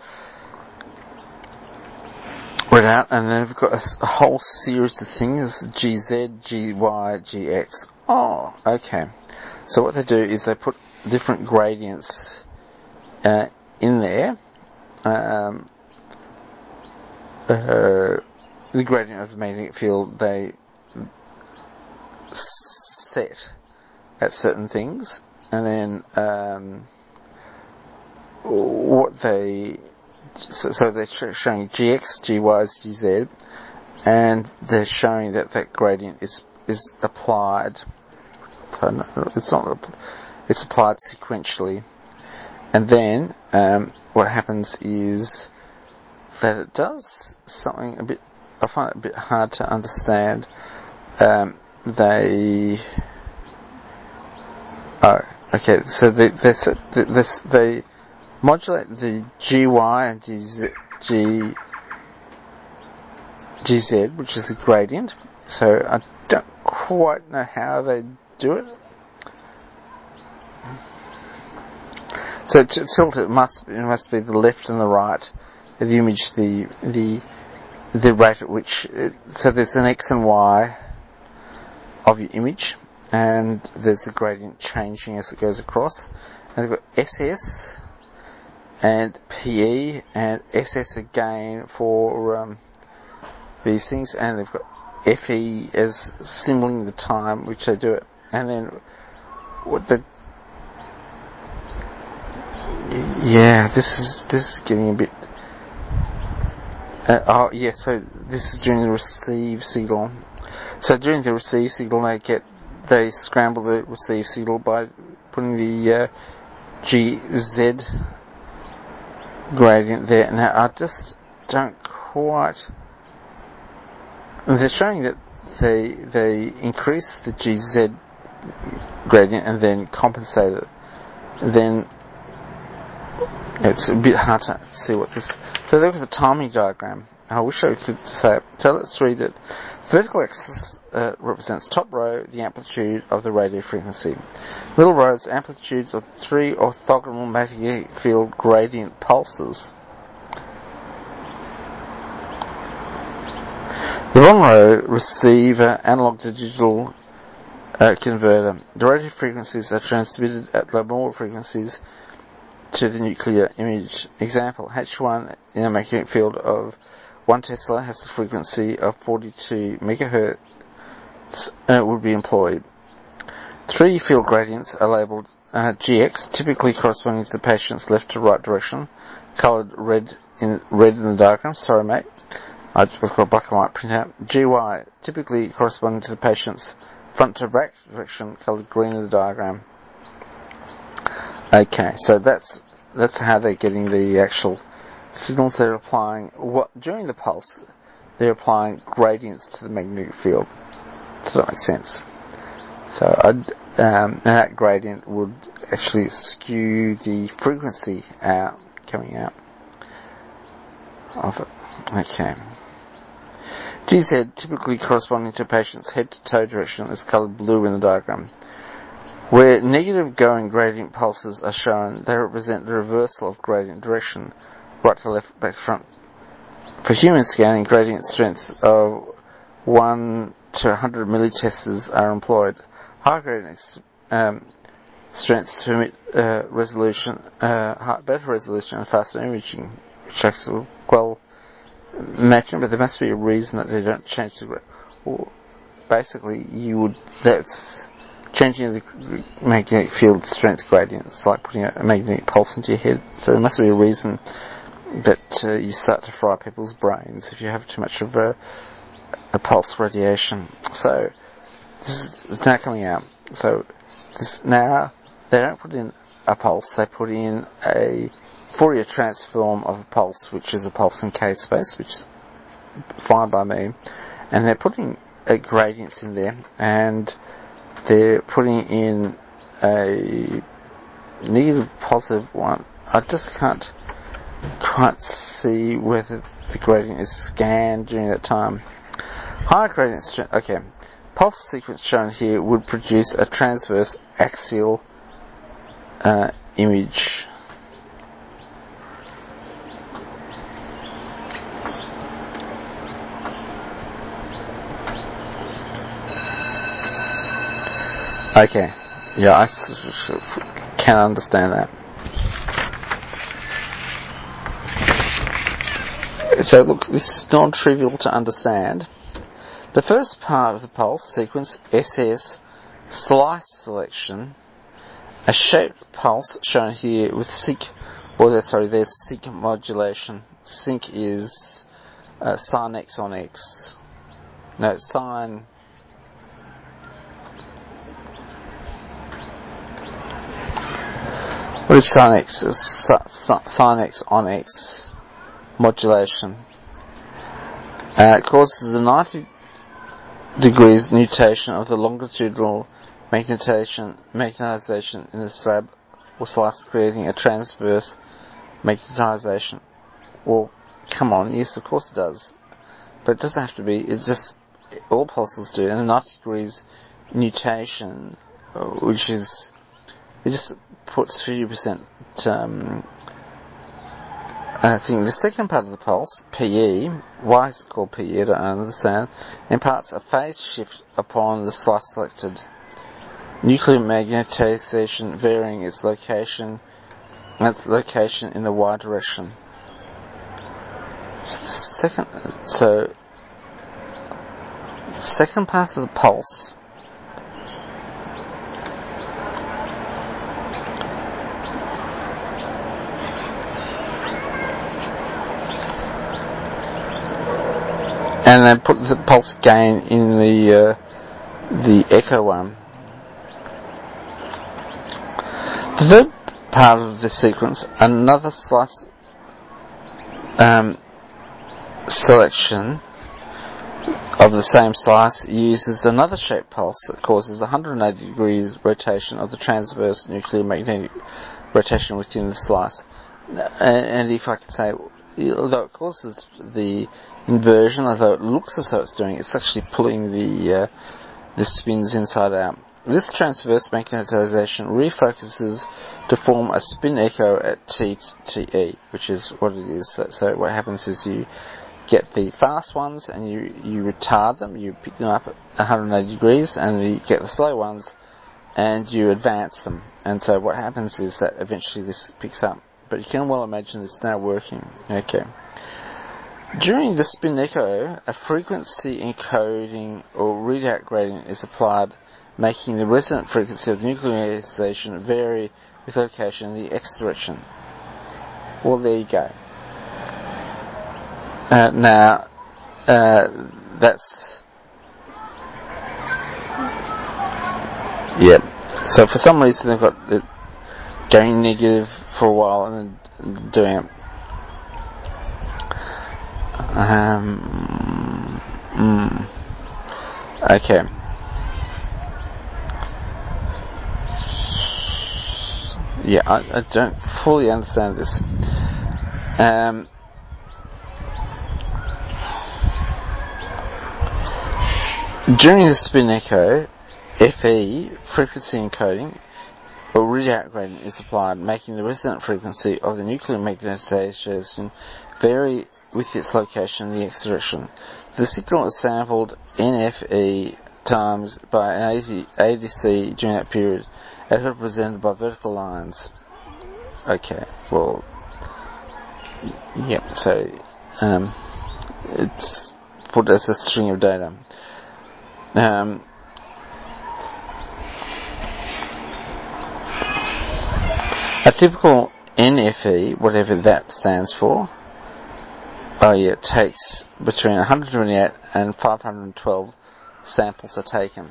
read out, and then we've got a, a whole series of things: G Z, G Y, G X. Oh, okay. So what they do is they put different gradients uh, in there. Um, uh, the gradient of the magnetic field they set at certain things. And then um, what they so, so they're showing G X, G Y, G Z, and they're showing that that gradient is is applied. So no, it's not it's applied sequentially, and then um, what happens is that it does something a bit. I find it a bit hard to understand. Um, they oh. Okay, so they, they, they, they modulate the G Y and G Z, G, G Z, which is the gradient. So I don't quite know how they do it. So to tilt it must it must be the left and the right of the image, the the the rate at which it, so there's an X and Y of your image. And there's the gradient changing as it goes across. And they've got S S and P E and S S again for um, these things, and they've got F E as symboling the time which they do it. And then what the yeah, this is this is getting a bit. Uh, oh yeah, so this is during the receive signal. So during the receive signal, they get. They scramble the receive signal by putting the uh, G Z gradient there. Now, I just don't quite... They're showing that they they increase the G Z gradient and then compensate it. Then it's a bit hard to see what this... So look at the timing diagram. I wish I could say it. So let's read it. Vertical axis uh, represents top row, the amplitude of the radio frequency. Middle rows, amplitudes of three orthogonal magnetic field gradient pulses. The Monroe receiver analog to digital uh, converter. The radio frequencies are transmitted at low frequencies to the nuclear image. Example, H one in a magnetic field of one Tesla has a frequency of forty-two megahertz uh, would be employed. Three field gradients are labelled uh, G X, typically corresponding to the patient's left to right direction, coloured red in red in the diagram. Sorry, mate. I've got a black and white printout. G Y, typically corresponding to the patient's front to back direction, coloured green in the diagram. Okay, so that's that's how they're getting the actual signals. They're applying what during the pulse. They're applying gradients to the magnetic field. Does that make sense? So I'd, um, and that gradient would actually skew the frequency out, coming out of it. Okay. G Z, typically corresponding to a patient's head to toe direction, is coloured blue in the diagram. Where negative going gradient pulses are shown, they represent the reversal of gradient direction, right to left, back to front. For human scanning, gradient strengths of one to one hundred millitesters are employed. High gradient um, strengths permit uh, resolution, uh, better resolution and faster imaging, which actually well matching, but there must be a reason that they don't change the grade. Or basically, you would that's changing the magnetic field strength gradient. It's like putting a magnetic pulse into your head. So there must be a reason that uh, you start to fry people's brains if you have too much of a, a pulse radiation. So this is now coming out. So this now they don't put in a pulse. They put in a Fourier transform of a pulse, which is a pulse in K space, which is fine by me. And they're putting uh, gradients in there, and they're putting in a negative positive one. I just can't quite see whether the gradient is scanned during that time. Higher gradient strength, okay. Pulse sequence shown here would produce a transverse axial uh, image. Okay, yeah, I can understand that. So look, this is non-trivial to understand. The first part of the pulse sequence, S S, slice selection, a shaped pulse shown here with sync, or sorry, there's sync modulation. Sync is uh, sin X on X. No, sin... What is sin X? Sin X on X modulation. Uh, it causes the ninety degrees nutation of the longitudinal magnetization, magnetization in the slab or slice, creating a transverse magnetization. Well, come on, yes, of course it does. But it doesn't have to be, it's just, all pulses do, and the ninety degrees nutation, which is, it just puts fifty percent, um, I think the second part of the pulse, P E, why is it called P E, I don't understand, imparts a phase shift upon the slice selected. Nuclear magnetization varying its location, its location in the Y direction. Second, so, second part of the pulse, and then put the pulse gain in the uh, the echo one. The third part of the sequence, another slice um, selection of the same slice, uses another shaped pulse that causes one hundred eighty degrees rotation of the transverse nuclear magnetic rotation within the slice. And, and if I could say, although it causes the inversion, although it looks as though it's doing it, it's actually pulling the uh, the spins inside out. This transverse magnetization refocuses to form a spin echo at T T E, which is what it is. So, so what happens is you get the fast ones and you, you retard them, you pick them up at one hundred eighty degrees, and you get the slow ones and you advance them. And so what happens is that eventually this picks up. But you can well imagine this now working. Okay. During the spin echo, a frequency encoding or readout gradient is applied, making the resonant frequency of the nuclearization vary with location in the x direction. Well, there you go. Uh, now, uh, that's, yeah. So for some reason they've got it going negative for a while and then doing it. Um, mm, okay. Yeah, I, I don't fully understand this. Um, during the spin echo, F E, frequency encoding, or readout gradient is applied, making the resonant frequency of the nuclear magnetization vary with its location in the x direction. The signal is sampled N F E times by an A D C during that period, as represented by vertical lines. Okay, well, yep, so, um, it's put as a string of data. Um, a typical N F E, whatever that stands for, oh yeah, it takes between one hundred twenty-eight and five hundred twelve samples are taken.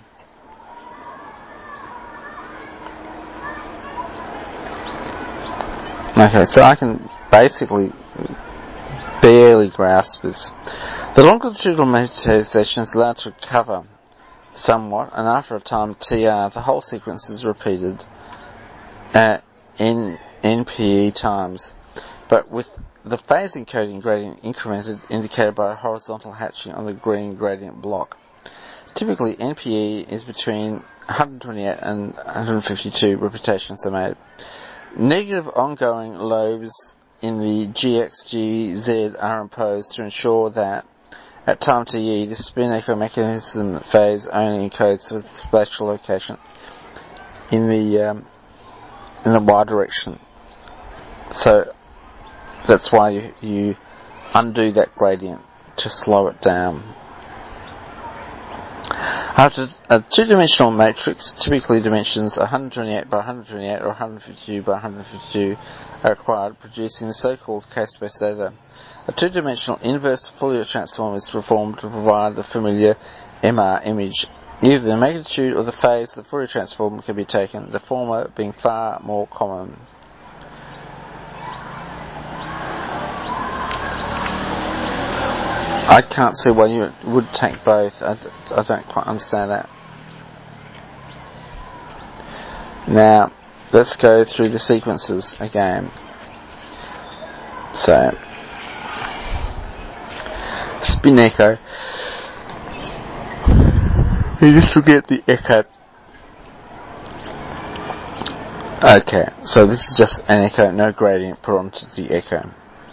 Okay, so I can basically barely grasp this. The longitudinal magnetization is allowed to recover somewhat, and after a time T R, the whole sequence is repeated at N P E times, but with the phase encoding gradient incremented, indicated by a horizontal hatching on the green gradient block. Typically, N P E is between one hundred twenty-eight and one hundred fifty-two repetitions are made. Negative ongoing lobes in the G X G Z are imposed to ensure that at time T E, the spin echo mechanism phase only encodes with spatial location in the um, in the y direction. So that's why you, you undo that gradient to slow it down. After a two-dimensional matrix, typically dimensions one hundred twenty-eight by one hundred twenty-eight or one hundred fifty-two by one hundred fifty-two are required, producing the so-called K-space data. A two-dimensional inverse Fourier transform is performed to provide the familiar M R image. Either the magnitude or the phase of the Fourier transform can be taken, the former being far more common. I can't see why you would take both. I, I don't quite understand that. Now, let's go through the sequences again. So, spin echo. You just forget the echo. Okay, so this is just an echo, no gradient put onto the echo.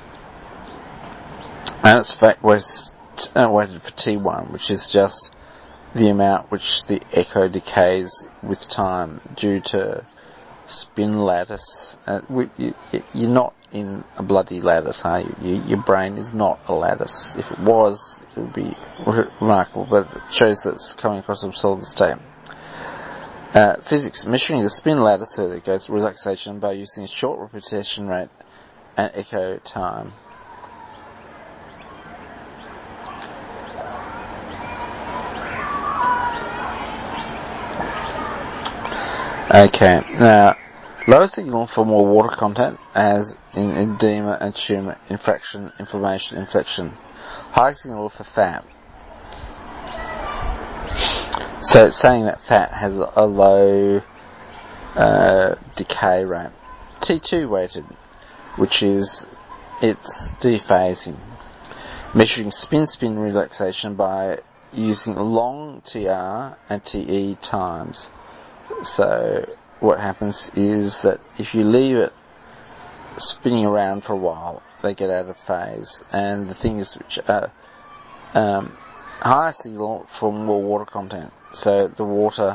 And it's weighted, uh, weighted for T one, which is just the amount which the echo decays with time due to spin lattice. Uh, we, you, you're not in a bloody lattice, are you? you? Your brain is not a lattice. If it was, it would be remarkable, but it shows that it's coming across a solid state. Uh, physics, measuring the spin lattice so that it goes to relaxation by using a short repetition rate and echo time. Okay, now, low signal for more water content, as in edema and tumour, infraction, inflammation, inflection. High signal for fat. So it's saying that fat has a low uh, decay rate. T two weighted, which is its dephasing. Measuring spin-spin relaxation by using long T R and T E times. So what happens is that if you leave it spinning around for a while, they get out of phase, and the things which are um, higher signal for more water content, so the water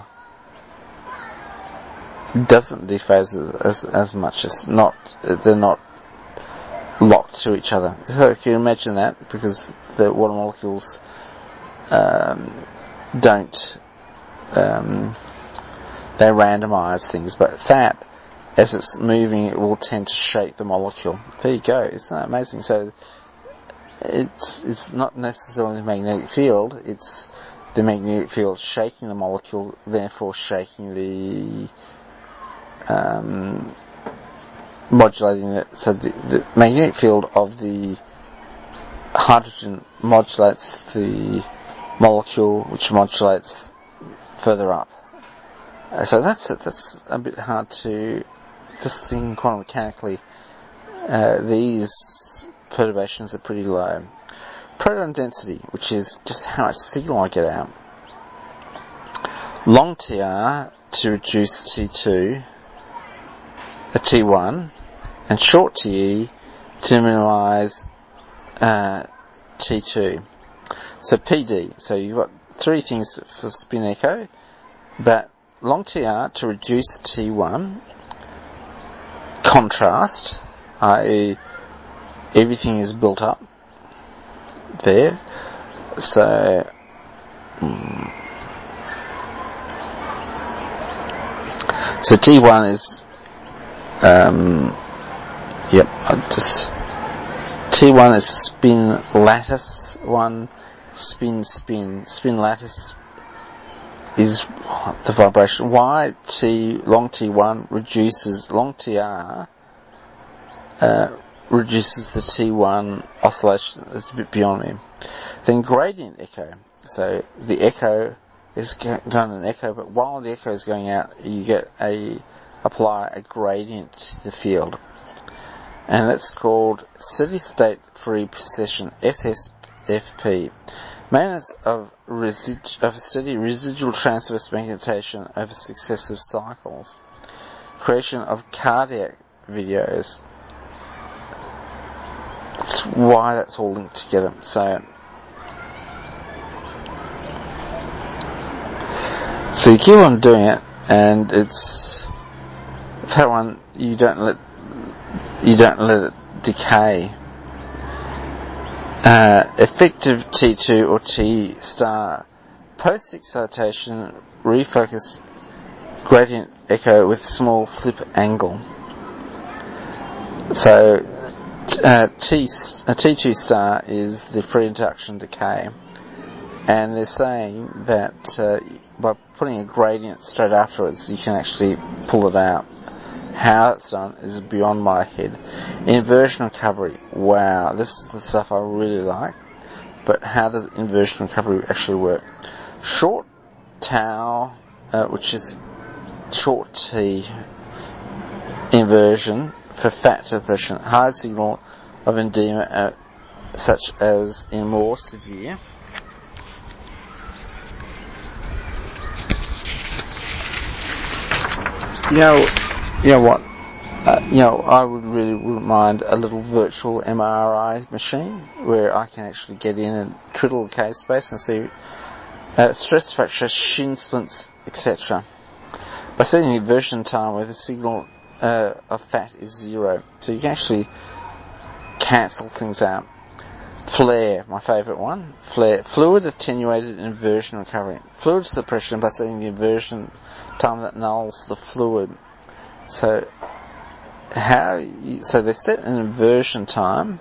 doesn't dephase as as much as not they're not locked to each other. So can you imagine that? Because the water molecules um, don't um, they randomize things, but fat, as it's moving, it will tend to shake the molecule. There you go. Isn't that amazing? So it's it's not necessarily the magnetic field, it's the magnetic field shaking the molecule, therefore shaking the um, modulating it. So the, the magnetic field of the hydrogen modulates the molecule, which modulates further up. Uh, so that's it. That's a bit hard to just think quantum mechanically. Uh, these perturbations are pretty low. Proton density, which is just how much signal I get out. Long T R to reduce T two, a T one, and short T E to minimise uh, T two. So P D. So you've got three things for spin echo, but long T R to reduce T one, contrast, that is everything is built up there. So mm, so T one is um, yep, I just T one is spin lattice one, spin spin spin lattice is the vibration. Why T long T one reduces long T R uh, reduces the T one oscillation? That's a bit beyond me. Then gradient echo. So the echo is going an echo, but while the echo is going out, you get a apply a gradient to the field, and that's called steady state free precession, S S F P. Maintenance of, resi- of steady residual transverse magnetation over successive cycles. Creation of cardiac videos. That's why that's all linked together. So, so you keep on doing it, and it's that one you don't let you don't let it decay. Uh, effective T two or T star. Post-excitation, refocus gradient echo with small flip angle. So, uh, T, a T two star is the free induction decay. And they're saying that uh, by putting a gradient straight afterwards, you can actually pull it out. How it's done is beyond my head. Inversion recovery. Wow, this is the stuff I really like. But how does inversion recovery actually work? Short tau, uh, which is short T inversion for fat depression. High signal of edema, uh, such as in more severe. You know, you know what? Uh, you know, I would really wouldn't mind a little virtual M R I machine where I can actually get in and twiddle the cave space and see uh, stress fracture, shin splints, et cetera. By setting the inversion time where the signal uh, of fat is zero, so you can actually cancel things out. Flare, my favourite one. Flare, fluid attenuated inversion recovery. Fluid suppression by setting the inversion time that nulls the fluid. So how? You, so they set an inversion time.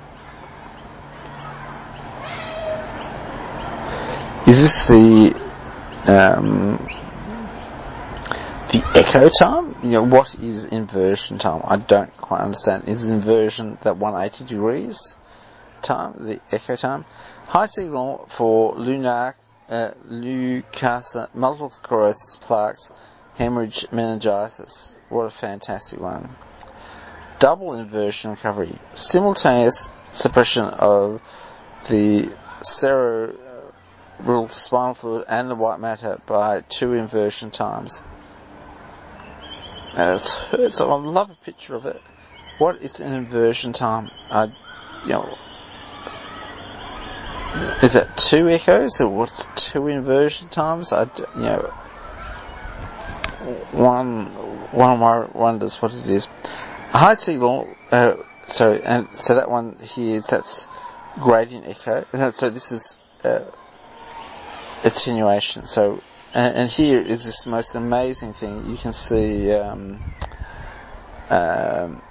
Is this the um, the echo time? You know, what is inversion time? I don't quite understand. Is inversion that one hundred eighty degrees time, the echo time? High signal for lunar, uh, leukocyte, multiple sclerosis, plaques, hemorrhage, meningitis. What a fantastic one. Double inversion recovery. Simultaneous suppression of the cerebral spinal fluid and the white matter by two inversion times. And it hurts. I love a picture of it. what is an inversion time? Uh, you know, is it two echoes, or what's two inversion times? I, you know, one, one of my wonders what it is. High signal, uh, so, and, so that one here is, that's gradient echo, and so this is, uh, attenuation. So, and, and here is this most amazing thing. You can see, um, um,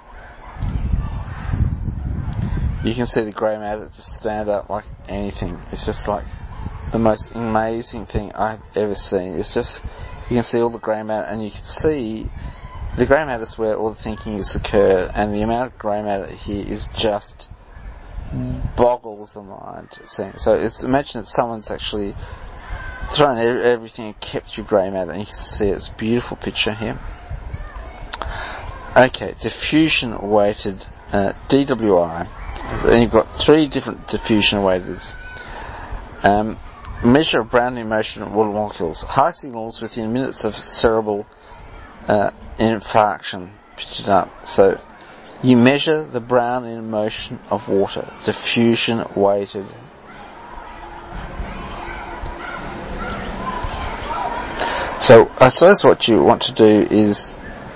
you can see the grey matter just stand up like anything. It's just like the most amazing thing I've ever seen. It's just, you can see all the grey matter, and you can see the grey matter is where all the thinking is occurred, and the amount of grey matter here is just boggles the mind. So it's, imagine that someone's actually thrown everything and kept your grey matter, and you can see it's a beautiful picture here. Okay, diffusion weighted uh, D W I. And you've got three different diffusion weighteds. Um, measure of Brownian motion of water molecules. High signals within minutes of cerebral uh, infarction pictured up. So you measure the Brownian motion of water, diffusion weighted. So I suppose what you want to do is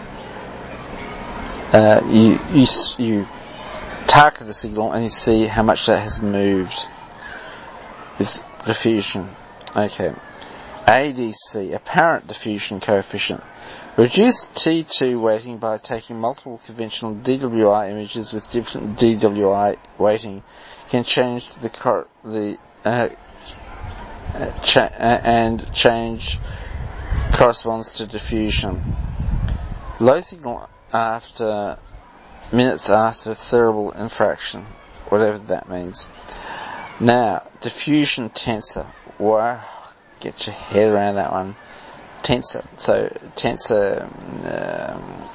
uh, you you you target the signal and you see how much that has moved. It's diffusion. Okay. A D C, apparent diffusion coefficient. Reduce T two weighting by taking multiple conventional D W I images with different D W I weighting can change the cor- the uh, uh, cha- uh, and change corresponds to diffusion. Low signal after minutes after cerebral infraction, whatever that means. Now, diffusion tensor. Wow, get your head around that one. Tensor. So, tensor, um,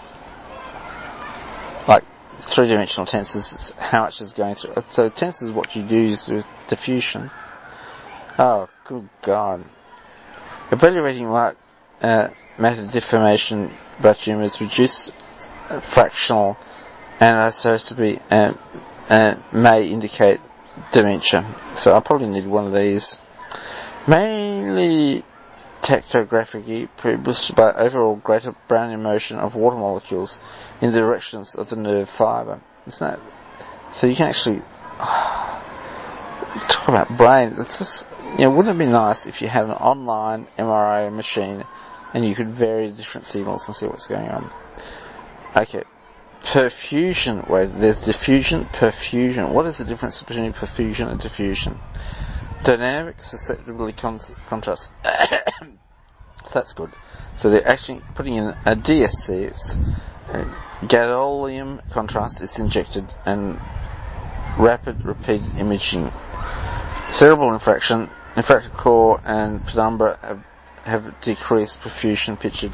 like three-dimensional tensors, is how much is going through. So, tensor is what you do with diffusion. Oh, good God. Evaluating light uh, matter deformation by tumours, reduce uh, fractional anisotropy and, and may indicate dementia. So I probably need one of these. Mainly tactography published by overall greater Brownian motion of water molecules in the directions of the nerve fibre. Isn't that? So you can actually oh, talk about brain. It's just, you know, wouldn't it be nice if you had an online M R I machine and you could vary different signals and see what's going on? Okay. Perfusion. Wait, there's diffusion, perfusion. What is the difference between perfusion and diffusion? Dynamic susceptibility con- contrast. So that's good. So they're actually putting in a D S C. It's a gadolinium contrast is injected and rapid repeated imaging. Cerebral infraction, infracted core and penumbra have, have decreased perfusion pictured.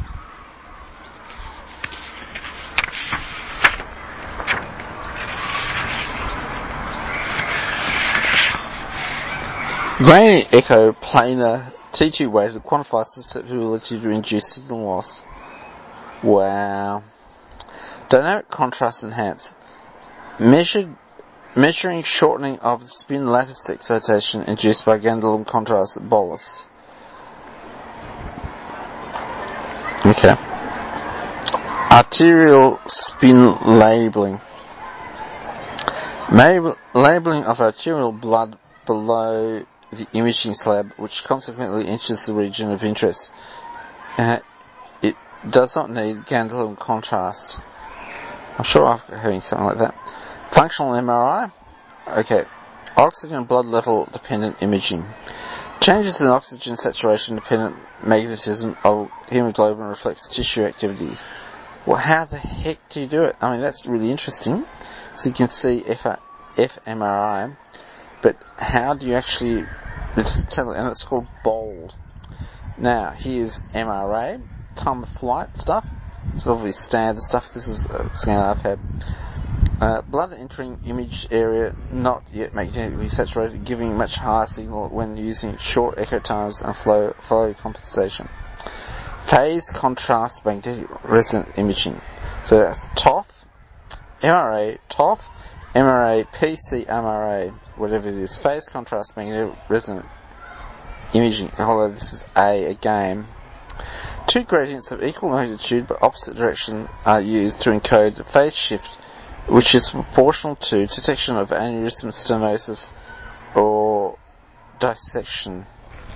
Gradient echo planar T two weighted quantifies susceptibility to induce signal loss. Wow. Dynamic contrast enhanced. Measured, measuring shortening of the spin lattice excitation induced by gadolinium contrast bolus. Okay. Arterial spin labeling. Mab- labeling of arterial blood below the imaging slab, which consequently enters the region of interest. Uh, it does not need gadolinium contrast. I'm sure I'm having something like that. Functional M R I. Okay. Oxygen blood level dependent imaging. Changes in oxygen saturation dependent magnetism of hemoglobin reflects tissue activity. Well, how the heck do you do it? I mean, that's really interesting. So you can see F M R I, but how do you actually, let's tell it, and it's called BOLD. Now, here's M R A, time of flight stuff. It's obviously standard stuff. This is a scan I've had. Uh, blood entering image area not yet magnetically saturated, giving much higher signal when using short echo times and flow, flow compensation. Phase contrast magnetic resonance imaging. So that's T O F, M R A T O F, M R A P C M R A, whatever it is, phase contrast magnetic resonant imaging, although this is A, a game. Two gradients of equal magnitude but opposite direction are used to encode the phase shift, which is proportional to detection of aneurysm, stenosis, or dissection.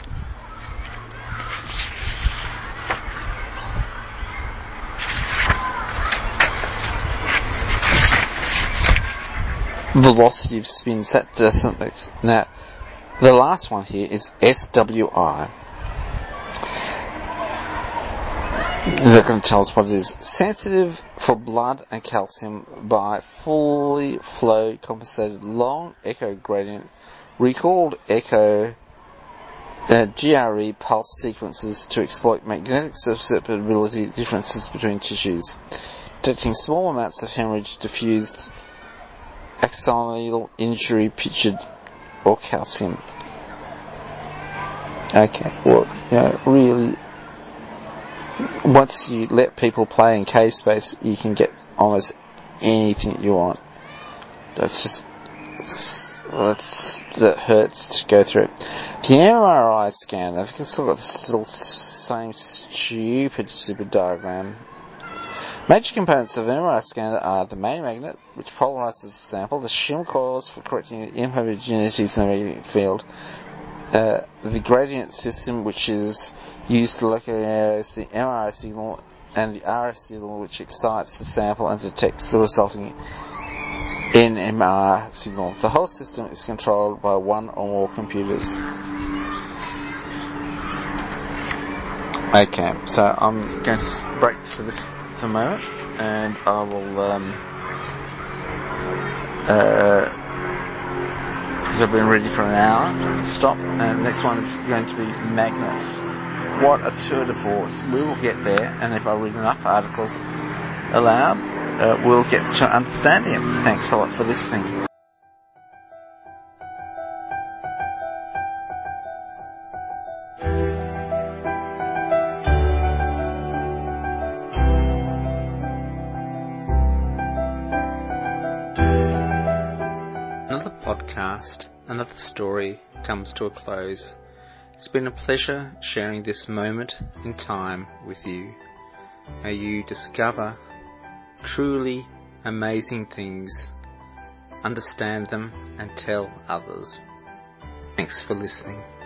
Velocity of spins, that doesn't. Now, the last one here is S W I. They're going to tell us what it is. Sensitive for blood and calcium by fully flow compensated long echo gradient, recalled echo uh, G R E pulse sequences to exploit magnetic susceptibility differences between tissues, detecting small amounts of hemorrhage, diffused axonal injury, pictured, or calcium. Okay, well, you know, really, once you let people play in cave space, you can get almost anything you want. That's just, that's, that hurts to go through. The M R I scan, they've still got the still same stupid, stupid diagram. Major components of an M R I scanner are the main magnet, which polarizes the sample, the shim coils for correcting the inhomogeneities in the magnetic field, uh, the gradient system, which is used to localize the M R I signal, and the R F signal, which excites the sample and detects the resulting N M R signal. The whole system is controlled by one or more computers. Okay, so I'm going to break for this for a moment, and I will, um, uh, because I've been ready for an hour, stop, and the next one is going to be magnets. What a tour de force. We will get there, and if I read enough articles aloud, uh, we'll get to understanding it. Thanks a lot for listening. Another podcast, another story comes to a close. It's been a pleasure sharing this moment in time with you. May you discover truly amazing things, understand them, and tell others. Thanks for listening.